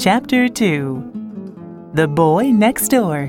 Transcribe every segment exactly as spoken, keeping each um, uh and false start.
Chapter two. The Boy Next Door.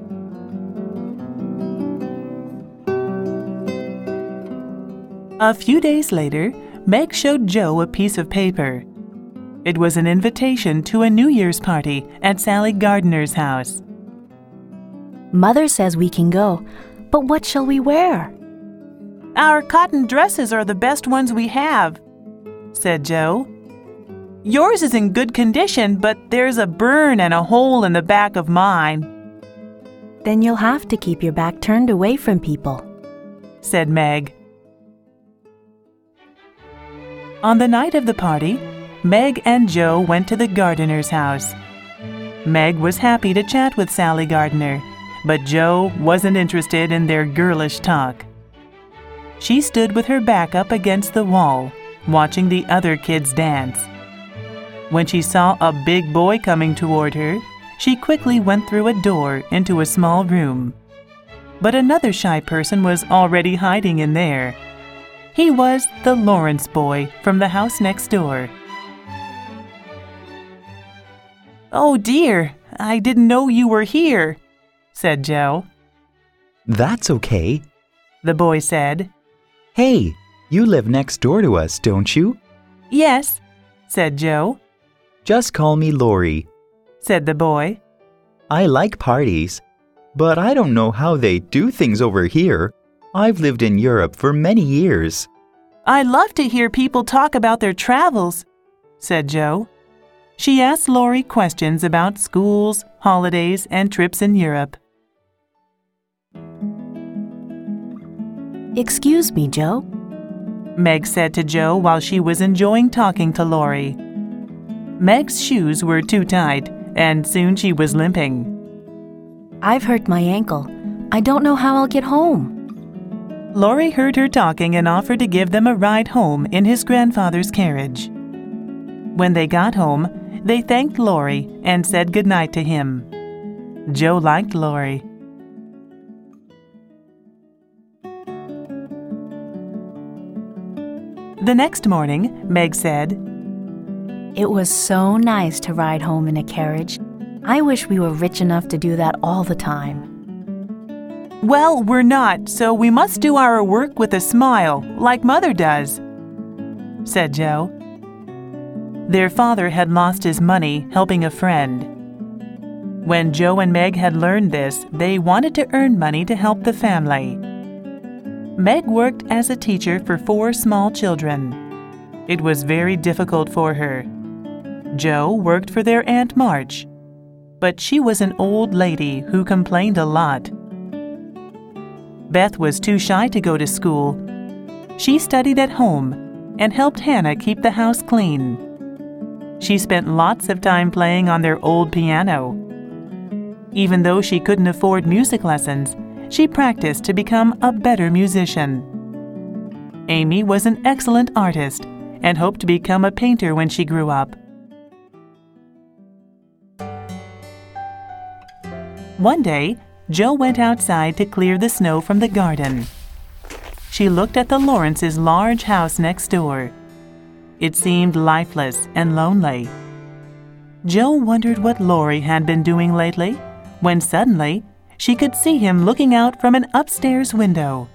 A few days later, Meg showed Joe a piece of paper. It was an invitation to a New Year's party at Sally Gardner's house. Mother says we can go, but what shall we wear? Our cotton dresses are the best ones we have, said Joe. Yours is in good condition, but there's a burn and a hole in the back of mine. Then you'll have to keep your back turned away from people, said Meg. On the night of the party, Meg and Joe went to the Gardiner's house. Meg was happy to chat with Sally Gardner, but Joe wasn't interested in their girlish talk. She stood with her back up against the wall, watching the other kids dance. When she saw a big boy coming toward her, she quickly went through a door into a small room. But another shy person was already hiding in there. He was the Lawrence boy from the house next door. "Oh dear, I didn't know you were here," said Joe. "That's okay," the boy said. "Hey, you live next door to us, don't you?" "Yes," said Joe. "Just call me Laurie," said the boy. "I like parties, but I don't know how they do things over here. I've lived in Europe for many years." "I love to hear people talk about their travels," said Joe. She asked Laurie questions about schools, holidays, and trips in Europe. "Excuse me, Joe," Meg said to Joe while she was enjoying talking to Laurie. Meg's shoes were too tight, and soon she was limping. "I've hurt my ankle. I don't know how I'll get home." Laurie heard her talking and offered to give them a ride home in his grandfather's carriage. When they got home, they thanked Laurie and said goodnight to him. Joe liked Laurie. The next morning, Meg said, "It was so nice to ride home in a carriage. I wish we were rich enough to do that all the time." "Well, we're not, so we must do our work with a smile, like Mother does," said Joe. Their father had lost his money helping a friend. When Joe and Meg had learned this, they wanted to earn money to help the family. Meg worked as a teacher for four small children. It was very difficult for her. Joe worked for their Aunt March, but she was an old lady who complained a lot. Beth was too shy to go to school. She studied at home and helped Hannah keep the house clean. She spent lots of time playing on their old piano. Even though she couldn't afford music lessons, she practiced to become a better musician. Amy was an excellent artist and hoped to become a painter when she grew up. One day, Joe went outside to clear the snow from the garden. She looked at the Lawrence's large house next door. It seemed lifeless and lonely. Joe wondered what Laurie had been doing lately, when suddenly she could see him looking out from an upstairs window.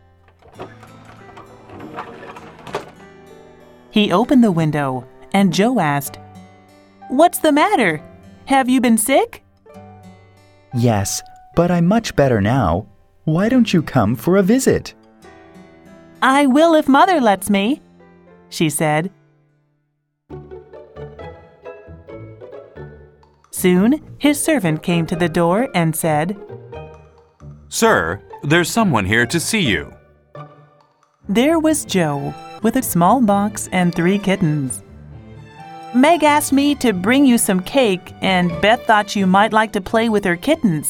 He opened the window, and Joe asked, "What's the matter? Have you been sick?" "Yes, but I'm much better now. Why don't you come for a visit?" "I will if Mother lets me," she said. Soon, his servant came to the door and said, "Sir, there's someone here to see you." There was Joe, with a small box and three kittens. "Meg asked me to bring you some cake, and Beth thought you might like to play with her kittens."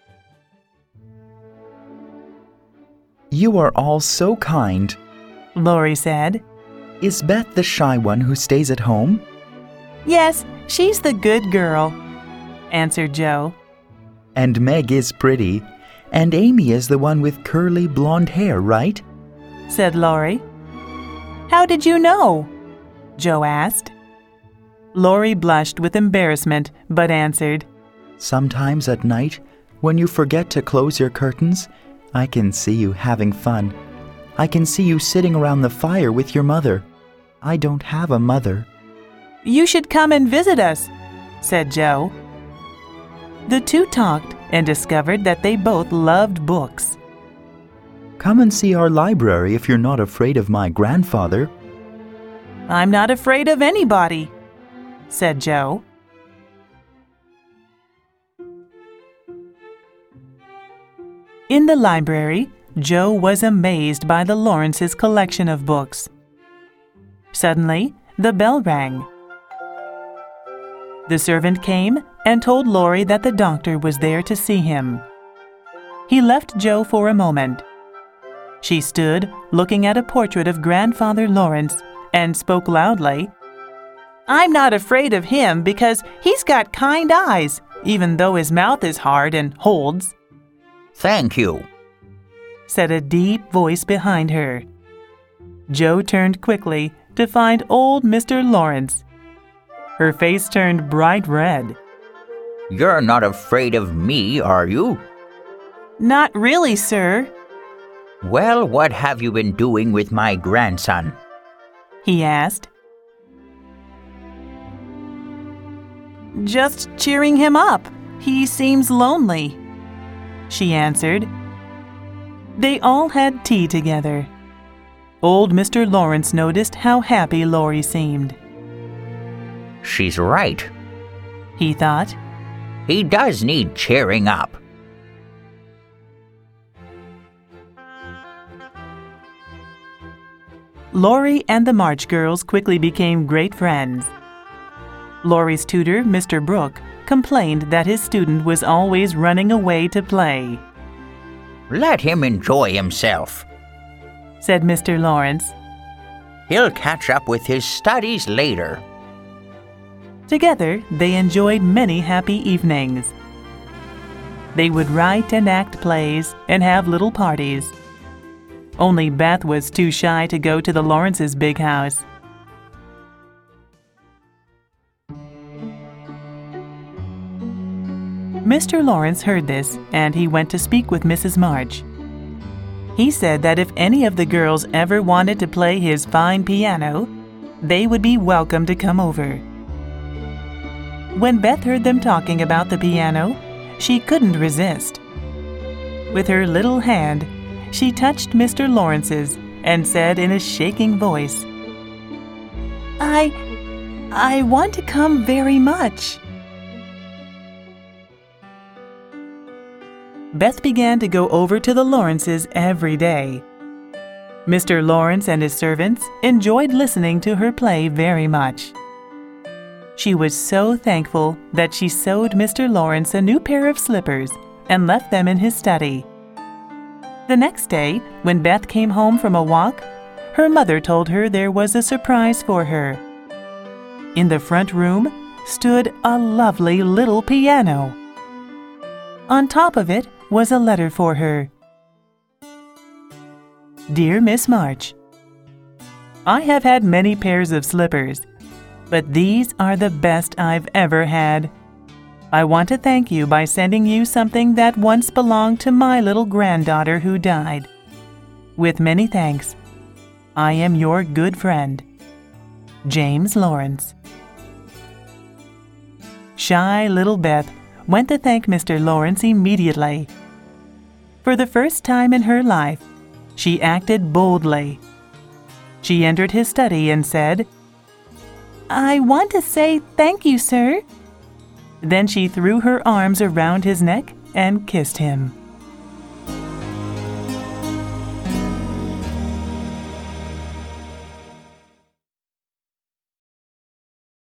"You are all so kind," Laurie said. "Is Beth the shy one who stays at home?" "Yes, she's the good girl," answered Joe. "And Meg is pretty, and Amy is the one with curly blonde hair, right?" said Laurie. "How did you know?" Joe asked. Laurie blushed with embarrassment but answered, Sometimes at night, when you forget to close your curtains, I can see you having fun. I can see you sitting around the fire with your mother. I don't have a mother. You should come and visit us, said Joe. The two talked and discovered that they both loved books. Come and see our library if you're not afraid of my grandfather. I'm not afraid of anybody, said Joe. In the library, Joe was amazed by the Lawrences' collection of books. Suddenly, the bell rang. The servant came and told Laurie that the doctor was there to see him. He left Joe for a moment. She stood looking at a portrait of Grandfather Lawrence and spoke loudly. I'm not afraid of him because he's got kind eyes, even though his mouth is hard and holds. Thank you, said a deep voice behind her. Joe turned quickly to find old Mister Lawrence. Her face turned bright red. You're not afraid of me, are you? Not really, sir. Well, what have you been doing with my grandson? He asked. Just cheering him up. He seems lonely, she answered. They all had tea together. Old Mister Lawrence noticed how happy Laurie seemed. She's right, he thought. He does need cheering up. Laurie and the March girls quickly became great friends. Laurie's tutor, Mister Brooke, complained that his student was always running away to play. Let him enjoy himself, said Mister Lawrence. He'll catch up with his studies later. Together, they enjoyed many happy evenings. They would write and act plays and have little parties. Only Beth was too shy to go to the Lawrences' big house. Mister Lawrence heard this, and he went to speak with Missus March. He said that if any of the girls ever wanted to play his fine piano, they would be welcome to come over. When Beth heard them talking about the piano, she couldn't resist. With her little hand, she touched Mister Lawrence's and said in a shaking voice, I... I want to come very much. Beth began to go over to the Lawrences every day. Mister Lawrence and his servants enjoyed listening to her play very much. She was so thankful that she sewed Mister Lawrence a new pair of slippers and left them in his study. The next day, when Beth came home from a walk, her mother told her there was a surprise for her. In the front room stood a lovely little piano. On top of it was a letter for her. Dear Miss March, I have had many pairs of slippers, but these are the best I've ever had. I want to thank you by sending you something that once belonged to my little granddaughter who died. With many thanks, I am your good friend, James Lawrence. Shy little Beth went to thank Mister Lawrence immediately. For the first time in her life, she acted boldly. She entered his study and said, I want to say thank you, sir. Then she threw her arms around his neck and kissed him.